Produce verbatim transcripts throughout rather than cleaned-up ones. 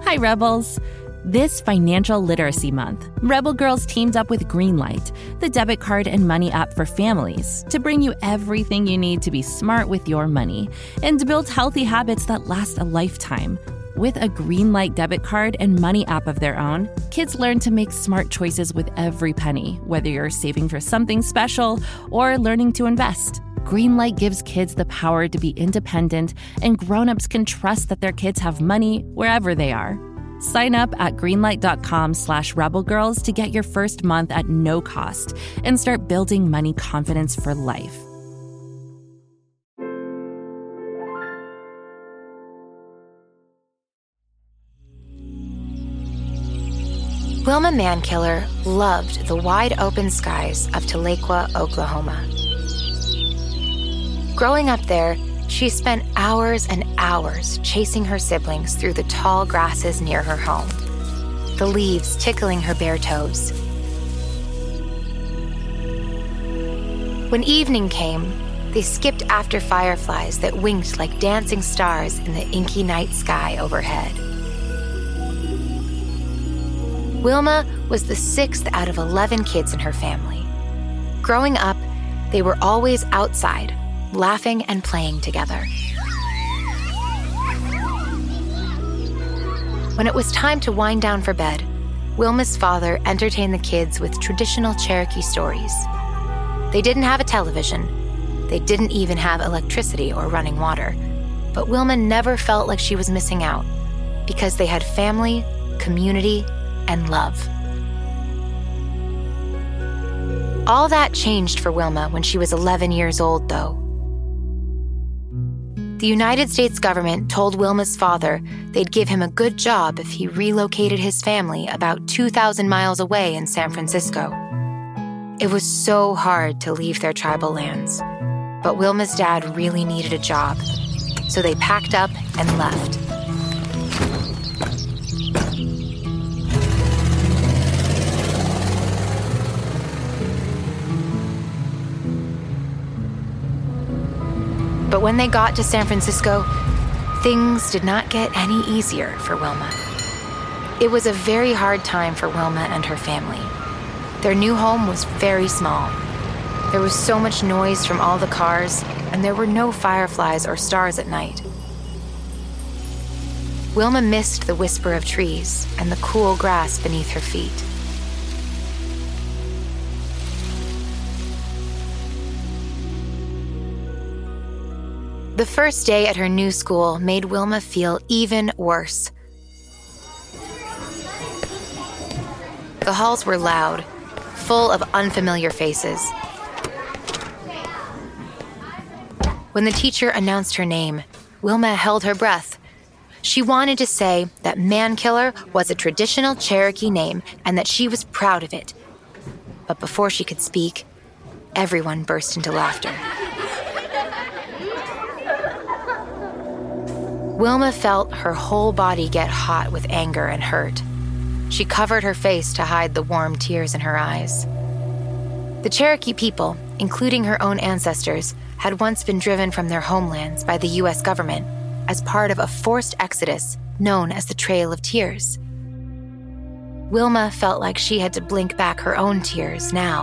Hi, Rebels. This Financial Literacy Month, Rebel Girls teamed up with Greenlight, the debit card and money app for families, to bring you everything you need to be smart with your money and to build healthy habits that last a lifetime. With a Greenlight debit card and money app of their own, kids learn to make smart choices with every penny, whether you're saving for something special or learning to invest. Greenlight gives kids the power to be independent, and grown-ups can trust that their kids have money wherever they are. Sign up at greenlight.com slash rebelgirls to get your first month at no cost and start building money confidence for life. Wilma Mankiller loved the wide-open skies of Tahlequah, Oklahoma. Growing up there, she spent hours and hours chasing her siblings through the tall grasses near her home, the leaves tickling her bare toes. When evening came, they skipped after fireflies that winked like dancing stars in the inky night sky overhead. Wilma was the sixth out of eleven kids in her family. Growing up, they were always outside, laughing and playing together. When it was time to wind down for bed, Wilma's father entertained the kids with traditional Cherokee stories. They didn't have a television. They didn't even have electricity or running water. But Wilma never felt like she was missing out because they had family, community, and love. All that changed for Wilma when she was eleven years old, though. The United States government told Wilma's father they'd give him a good job if he relocated his family about two thousand miles away in San Francisco. It was so hard to leave their tribal lands, but Wilma's dad really needed a job, so they packed up and left. But when they got to San Francisco, things did not get any easier for Wilma. It was a very hard time for Wilma and her family. Their new home was very small. There was so much noise from all the cars, and there were no fireflies or stars at night. Wilma missed the whisper of trees and the cool grass beneath her feet. The first day at her new school made Wilma feel even worse. The halls were loud, full of unfamiliar faces. When the teacher announced her name, Wilma held her breath. She wanted to say that Mankiller was a traditional Cherokee name and that she was proud of it. But before she could speak, everyone burst into laughter. Wilma felt her whole body get hot with anger and hurt. She covered her face to hide the warm tears in her eyes. The Cherokee people, including her own ancestors, had once been driven from their homelands by the U S government as part of a forced exodus known as the Trail of Tears. Wilma felt like she had to blink back her own tears now.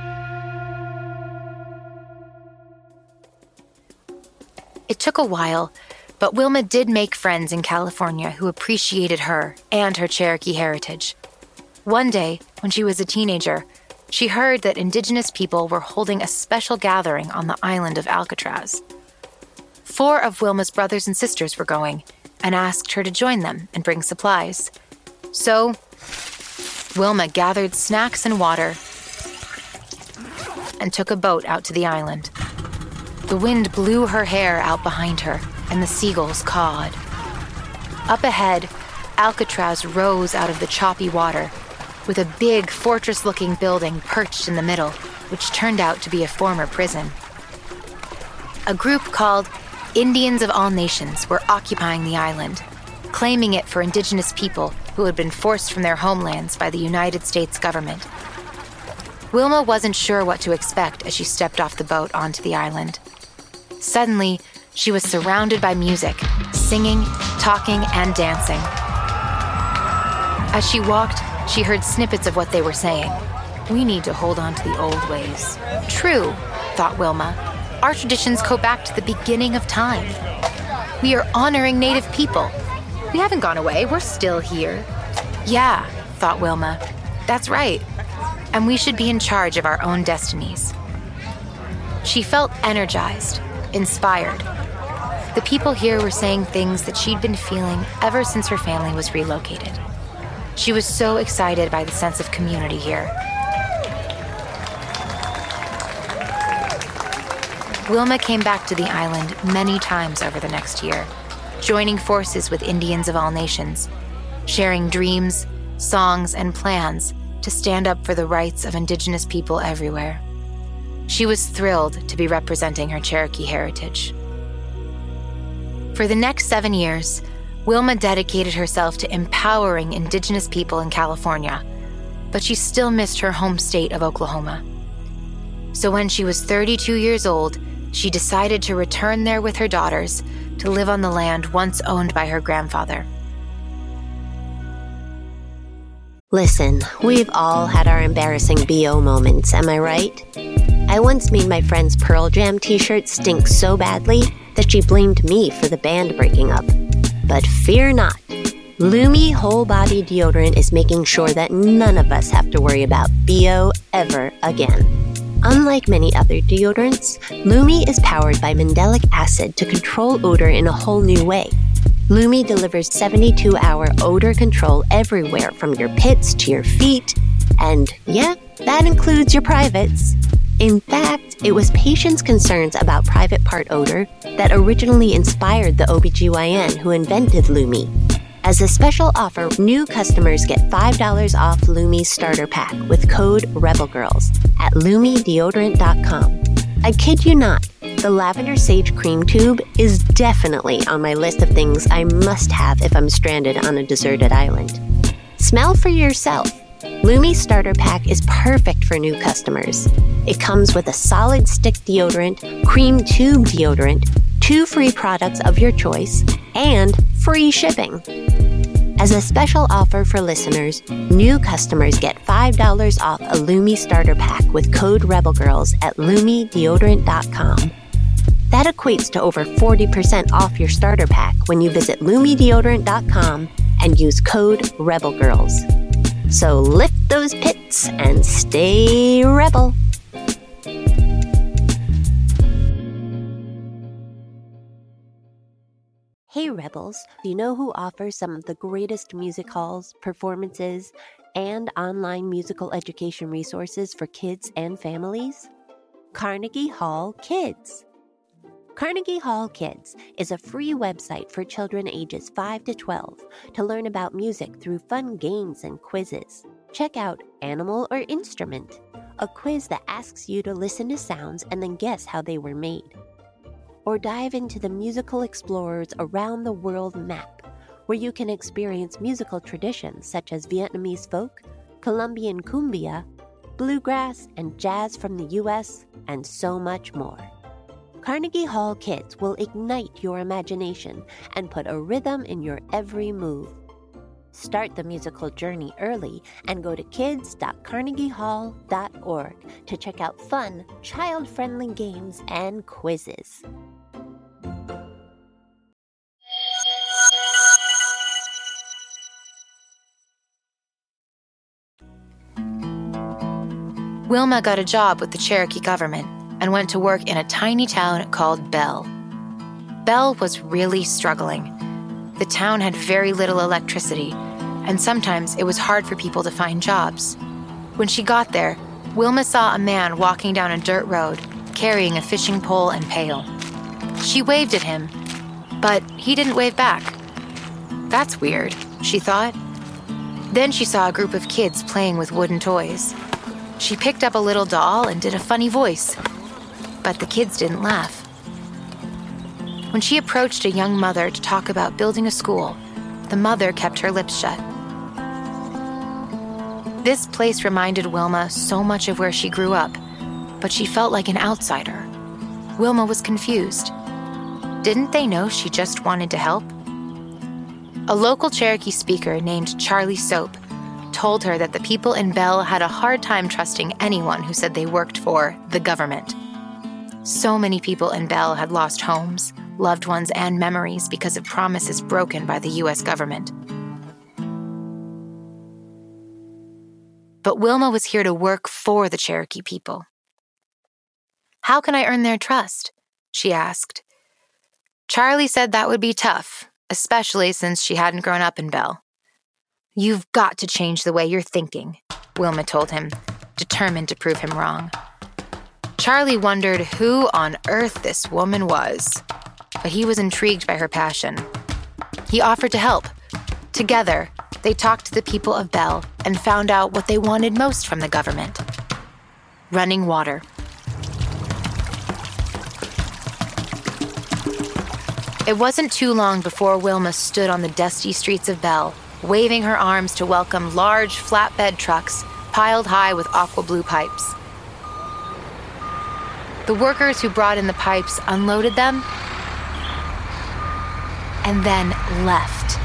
It took a while, but Wilma did make friends in California who appreciated her and her Cherokee heritage. One day, when she was a teenager, she heard that indigenous people were holding a special gathering on the island of Alcatraz. Four of Wilma's brothers and sisters were going and asked her to join them and bring supplies. So, Wilma gathered snacks and water and took a boat out to the island. The wind blew her hair out behind her, and the seagulls cawed. Up ahead, Alcatraz rose out of the choppy water, with a big fortress-looking building perched in the middle, which turned out to be a former prison. A group called Indians of All Nations were occupying the island, claiming it for indigenous people who had been forced from their homelands by the United States government. Wilma wasn't sure what to expect as she stepped off the boat onto the island. Suddenly, she was surrounded by music, singing, talking, and dancing. As she walked, she heard snippets of what they were saying. We need to hold on to the old ways. True, thought Wilma. Our traditions go back to the beginning of time. We are honoring Native people. We haven't gone away, we're still here. Yeah, thought Wilma. That's right. And we should be in charge of our own destinies. She felt energized, inspired. The people here were saying things that she'd been feeling ever since her family was relocated. She was so excited by the sense of community here. Wilma came back to the island many times over the next year, joining forces with Indians of all nations, sharing dreams, songs, and plans to stand up for the rights of Indigenous people everywhere. She was thrilled to be representing her Cherokee heritage. For the next seven years, Wilma dedicated herself to empowering Indigenous people in California, but she still missed her home state of Oklahoma. So when she was thirty-two years old, she decided to return there with her daughters to live on the land once owned by her grandfather. Listen, we've all had our embarrassing B O moments, am I right? I once made my friend's Pearl Jam t-shirt stink so badly that she blamed me for the band breaking up. But fear not. Lume Whole Body Deodorant is making sure that none of us have to worry about B O ever again. Unlike many other deodorants, Lume is powered by mandelic acid to control odor in a whole new way. Lume delivers seventy-two hour odor control everywhere from your pits to your feet, and yeah, that includes your privates. In fact, it was patients' concerns about private part odor that originally inspired the O B G Y N who invented Lume. As a special offer, new customers get five dollars off Lume's starter pack with code REBELGIRLS at lume deodorant dot com. I kid you not, the Lavender Sage Cream Tube is definitely on my list of things I must have if I'm stranded on a deserted island. Smell for yourself. Lume's starter pack is perfect for new customers. It comes with a solid stick deodorant, cream tube deodorant, two free products of your choice, and free shipping. As a special offer for listeners, new customers get five dollars off a Lume starter pack with code REBELGIRLS at lume deodorant dot com. That equates to over forty percent off your starter pack when you visit lume deodorant dot com and use code REBELGIRLS. So lift those pits and stay rebel. Hey Rebels, do you know who offers some of the greatest music halls, performances, and online musical education resources for kids and families? Carnegie Hall Kids. Carnegie Hall Kids is a free website for children ages five to twelve to learn about music through fun games and quizzes. Check out Animal or Instrument, a quiz that asks you to listen to sounds and then guess how they were made. Or dive into the Musical Explorers Around the World map, where you can experience musical traditions such as Vietnamese folk, Colombian cumbia, bluegrass, and jazz from the U S, and so much more. Carnegie Hall Kids will ignite your imagination and put a rhythm in your every move. Start the musical journey early and go to kids dot carnegie hall dot org to check out fun, child-friendly games and quizzes. Wilma got a job with the Cherokee government and went to work in a tiny town called Bell. Bell was really struggling. The town had very little electricity, and sometimes it was hard for people to find jobs. When she got there, Wilma saw a man walking down a dirt road, carrying a fishing pole and pail. She waved at him, but he didn't wave back. That's weird, she thought. Then she saw a group of kids playing with wooden toys. She picked up a little doll and did a funny voice, but the kids didn't laugh. When she approached a young mother to talk about building a school, the mother kept her lips shut. This place reminded Wilma so much of where she grew up, but she felt like an outsider. Wilma was confused. Didn't they know she just wanted to help? A local Cherokee speaker named Charlie Soap told her that the people in Bell had a hard time trusting anyone who said they worked for the government. So many people in Bell had lost homes, loved ones, and memories because of promises broken by the U S government. But Wilma was here to work for the Cherokee people. "How can I earn their trust?" she asked. Charlie said that would be tough, especially since she hadn't grown up in Bell. "You've got to change the way you're thinking," Wilma told him, determined to prove him wrong. Charlie wondered who on earth this woman was, but he was intrigued by her passion. He offered to help. Together, they talked to the people of Bell and found out what they wanted most from the government: running water. It wasn't too long before Wilma stood on the dusty streets of Bell, waving her arms to welcome large flatbed trucks piled high with aqua blue pipes. The workers who brought in the pipes unloaded them and then left.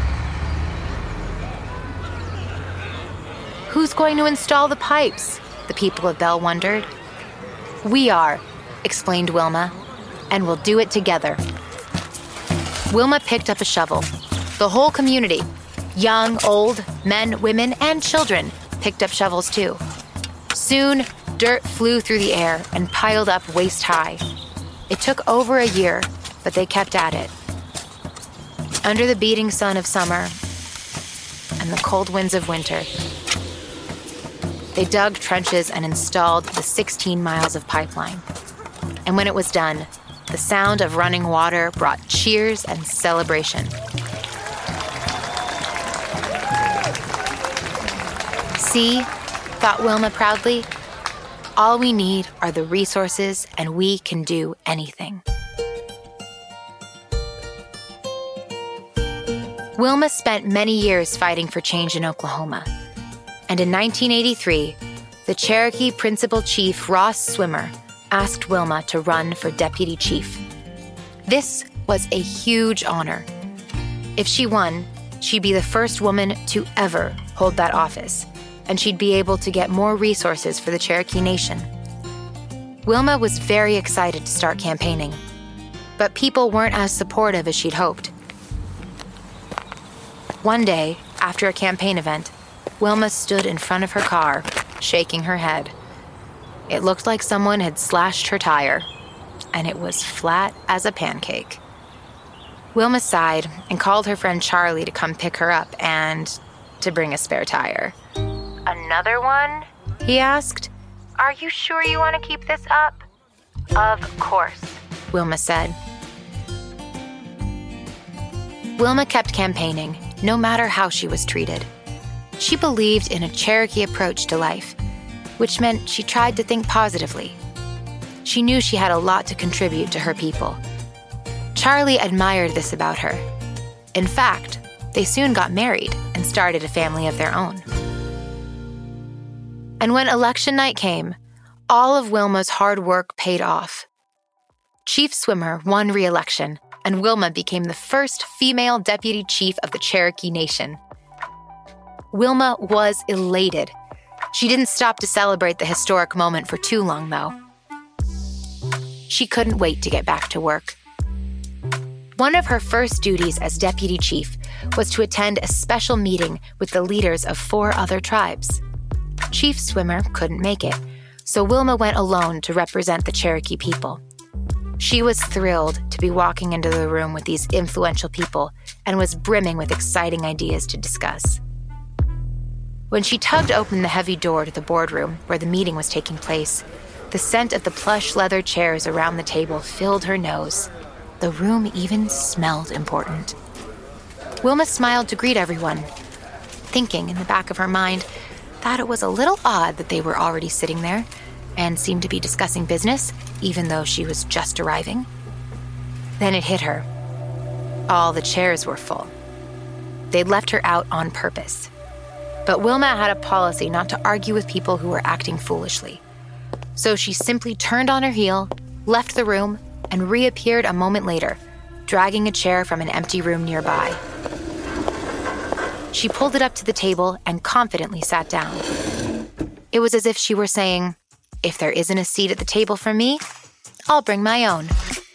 "Who's going to install the pipes?" the people of Bell wondered. "We are," explained Wilma, "and we'll do it together." Wilma picked up a shovel. The whole community, young, old, men, women, and children, picked up shovels too. Soon, dirt flew through the air and piled up waist-high. It took over a year, but they kept at it. Under the beating sun of summer and the cold winds of winter, they dug trenches and installed the sixteen miles of pipeline. And when it was done, the sound of running water brought cheers and celebration. "See," thought Wilma proudly, "all we need are the resources and we can do anything." Wilma spent many years fighting for change in Oklahoma. And in nineteen eighty-three, the Cherokee Principal Chief Ross Swimmer asked Wilma to run for deputy chief. This was a huge honor. If she won, she'd be the first woman to ever hold that office, and she'd be able to get more resources for the Cherokee Nation. Wilma was very excited to start campaigning, but people weren't as supportive as she'd hoped. One day, after a campaign event, Wilma stood in front of her car, shaking her head. It looked like someone had slashed her tire, and it was flat as a pancake. Wilma sighed and called her friend Charlie to come pick her up and to bring a spare tire. "Another one?" he asked. "Are you sure you want to keep this up?" "Of course," Wilma said. Wilma kept campaigning, no matter how she was treated. She believed in a Cherokee approach to life, which meant she tried to think positively. She knew she had a lot to contribute to her people. Charlie admired this about her. In fact, they soon got married and started a family of their own. And when election night came, all of Wilma's hard work paid off. Chief Swimmer won re-election, and Wilma became the first female deputy chief of the Cherokee Nation. Wilma was elated. She didn't stop to celebrate the historic moment for too long, though. She couldn't wait to get back to work. One of her first duties as deputy chief was to attend a special meeting with the leaders of four other tribes. Chief Swimmer couldn't make it, so Wilma went alone to represent the Cherokee people. She was thrilled to be walking into the room with these influential people and was brimming with exciting ideas to discuss. When she tugged open the heavy door to the boardroom where the meeting was taking place, the scent of the plush leather chairs around the table filled her nose. The room even smelled important. Wilma smiled to greet everyone, thinking in the back of her mind that it was a little odd that they were already sitting there and seemed to be discussing business, even though she was just arriving. Then it hit her. All the chairs were full. They'd left her out on purpose. But Wilma had a policy not to argue with people who were acting foolishly. So she simply turned on her heel, left the room, and reappeared a moment later, dragging a chair from an empty room nearby. She pulled it up to the table and confidently sat down. It was as if she were saying, "If there isn't a seat at the table for me, I'll bring my own."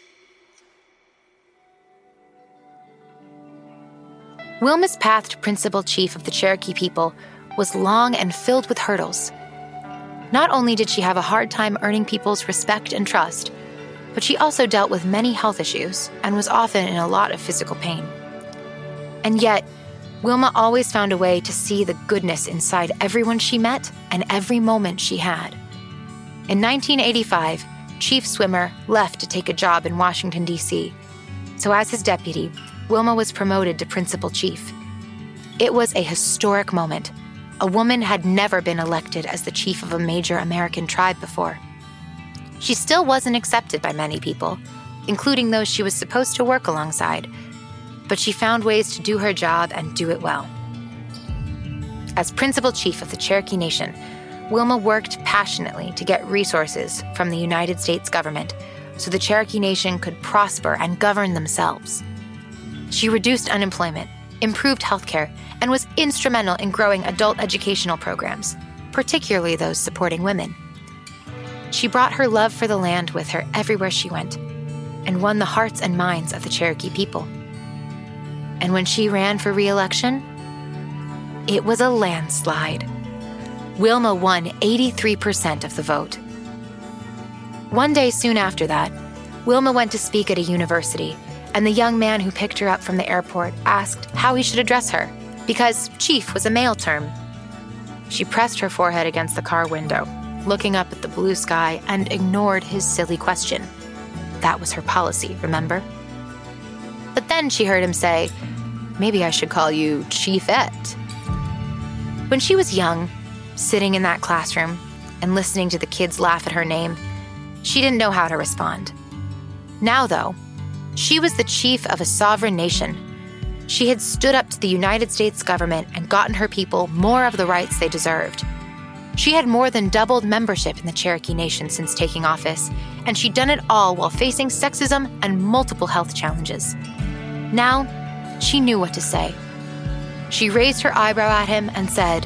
Wilma's path to principal chief of the Cherokee people was long and filled with hurdles. Not only did she have a hard time earning people's respect and trust, but she also dealt with many health issues and was often in a lot of physical pain. And yet, Wilma always found a way to see the goodness inside everyone she met and every moment she had. In nineteen eighty-five, Chief Swimmer left to take a job in Washington, D C. So as his deputy, Wilma was promoted to principal chief. It was a historic moment. A woman had never been elected as the chief of a major American tribe before. She still wasn't accepted by many people, including those she was supposed to work alongside, but she found ways to do her job and do it well. As principal chief of the Cherokee Nation, Wilma worked passionately to get resources from the United States government so the Cherokee Nation could prosper and govern themselves. She reduced unemployment, improved healthcare, and was instrumental in growing adult educational programs, particularly those supporting women. She brought her love for the land with her everywhere she went, and won the hearts and minds of the Cherokee people. And when she ran for re-election, it was a landslide. Wilma won eighty-three percent of the vote. One day soon after that, Wilma went to speak at a university, and the young man who picked her up from the airport asked how he should address her, because chief was a male term. She pressed her forehead against the car window, looking up at the blue sky, and ignored his silly question. That was her policy, remember? But then she heard him say, "Maybe I should call you Chiefette." When she was young, sitting in that classroom and listening to the kids laugh at her name, she didn't know how to respond. Now, though, she was the chief of a sovereign nation. She had stood up to the United States government and gotten her people more of the rights they deserved. She had more than doubled membership in the Cherokee Nation since taking office, and she'd done it all while facing sexism and multiple health challenges. Now, she knew what to say. She raised her eyebrow at him and said,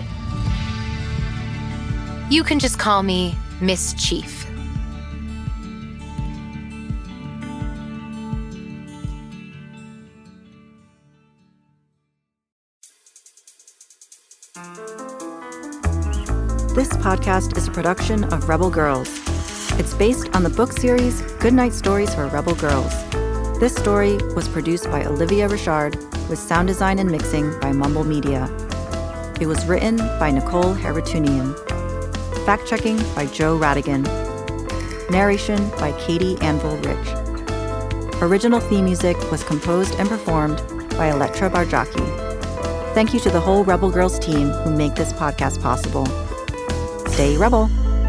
"You can just call me Miss Chief." This podcast is a production of Rebel Girls. It's based on the book series Goodnight Stories for Rebel Girls. This story was produced by Olivia Richard with sound design and mixing by Mumble Media. It was written by Nicole Haratunian. Fact-checking by Joe Radigan. Narration by Katie Anvil Rich. Original theme music was composed and performed by Electra Barjaki. Thank you to the whole Rebel Girls team who make this podcast possible. Stay Rebel.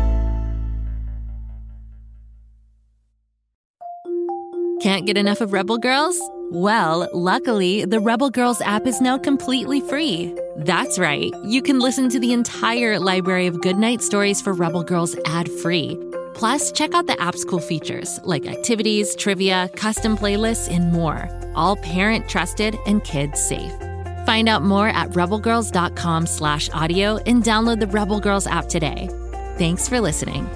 Can't get enough of Rebel Girls? Well, luckily, the Rebel Girls app is now completely free. That's right. You can listen to the entire library of Goodnight Stories for Rebel Girls ad-free. Plus, check out the app's cool features like activities, trivia, custom playlists, and more. All parent-trusted and kids-safe. Find out more at rebelgirls.com slash audio and download the Rebel Girls app today. Thanks for listening.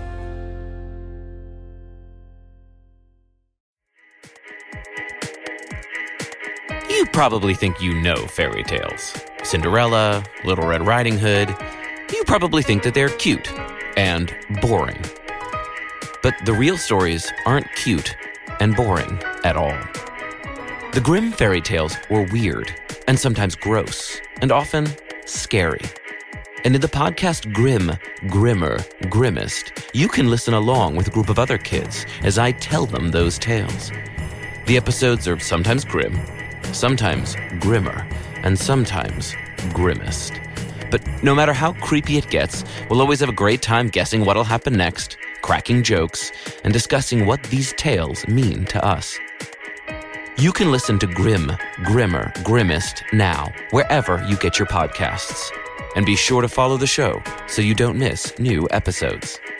You probably think you know fairy tales. Cinderella, Little Red Riding Hood. You probably think that they're cute and boring. But the real stories aren't cute and boring at all. The Grimm fairy tales were weird and sometimes gross and often scary. And in the podcast Grimm, Grimmer, Grimmest, you can listen along with a group of other kids as I tell them those tales. The episodes are sometimes grim, sometimes grimmer, and sometimes grimmest. But no matter how creepy it gets, we'll always have a great time guessing what'll happen next, cracking jokes, and discussing what these tales mean to us. You can listen to Grimm, Grimmer, Grimmest now, wherever you get your podcasts. And be sure to follow the show so you don't miss new episodes.